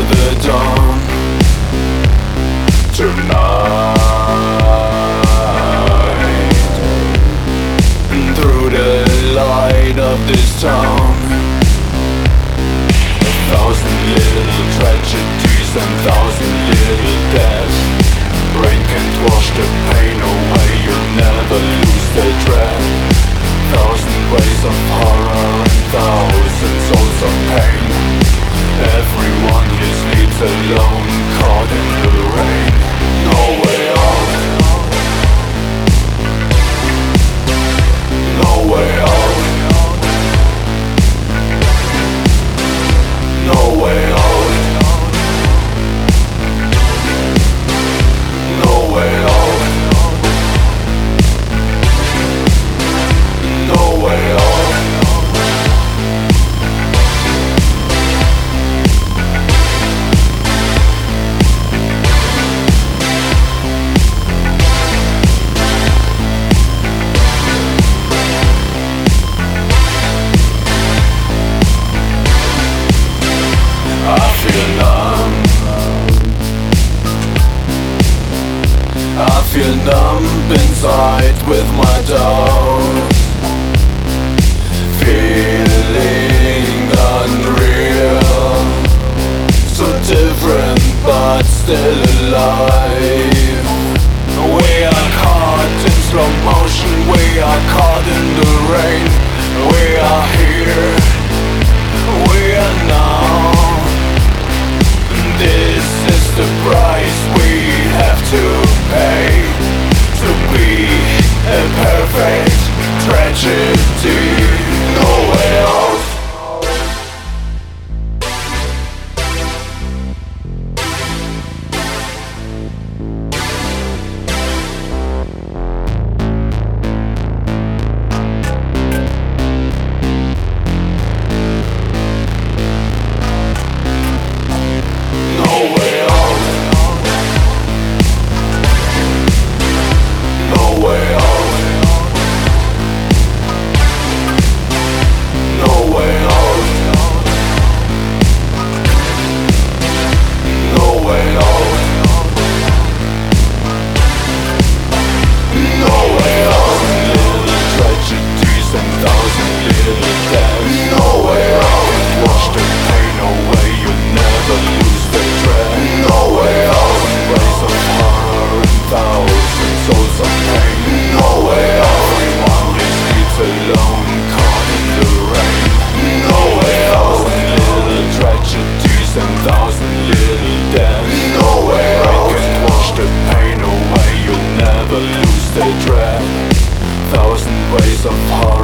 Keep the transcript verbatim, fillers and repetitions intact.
the dawn. Tonight, through the light of this town, a thousand little tragedies and thousand little deaths. Rain can't wash the pain away, you'll never lose the dread. Thousand ways of horror and thousand souls of pain. Everyone here sleeps alone, caught in the rain. No way out, no way out, no way out, no way out, no way out. I feel numb, I feel numb inside with my doubts. Feeling unreal, so different but still alive. We are caught in slow motion, we are caught in the rain. We are here, we are now. This is the price we have to pay to be a perfect tragedy. No way out. No way out. No way out. No way out. No way out. No way out. Little tragedies and thousand little deaths. No way out. Wash the pain away, you'll never lose the dread. No way out. Ways of horror and thousand souls of pain. No way out. Everyone here sleeps alone, caught in the rain. No way out. Little tragedies and thousand little deaths. No way out. Rain can wash the pain away, you'll never lose the dread. Thousand ways of horror